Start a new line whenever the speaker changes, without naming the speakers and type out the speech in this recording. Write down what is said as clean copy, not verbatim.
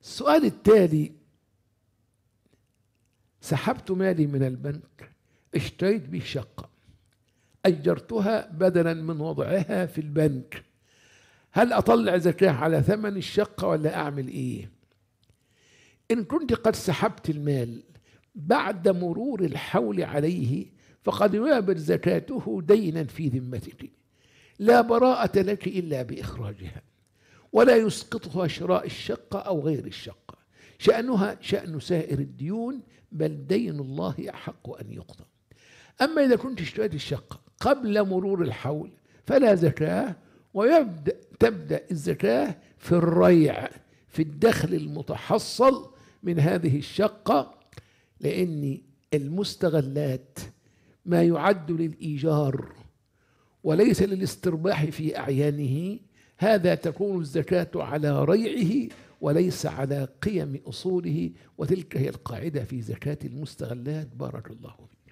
السؤال التالي: سحبت مالي من البنك، اشتريت به شقة، أجرتها بدلا من وضعها في البنك، هل أطلع زكاة على ثمن الشقة ولا أعمل إيه؟ إن كنت قد سحبت المال بعد مرور الحول عليه فقد يعتبر زكاته دينا في ذمتك، لا براءة لك إلا بإخراجها، ولا يسقطها شراء الشقة أو غير الشقة، شأنها شأن سائر الديون، بل دين الله أحق أن يقضى. أما إذا كنت اشتريت الشقة قبل مرور الحول فلا زكاة، وتبدأ الزكاة في الريع، في الدخل المتحصل من هذه الشقة، لأن المستغلات ما يعد للإيجار وليس للاسترباح في أعيانه، هذا تكون الزكاة على ريعه وليس على قيم أصوله، وتلك هي القاعدة في زكاة المستغلات. بارك الله فيك.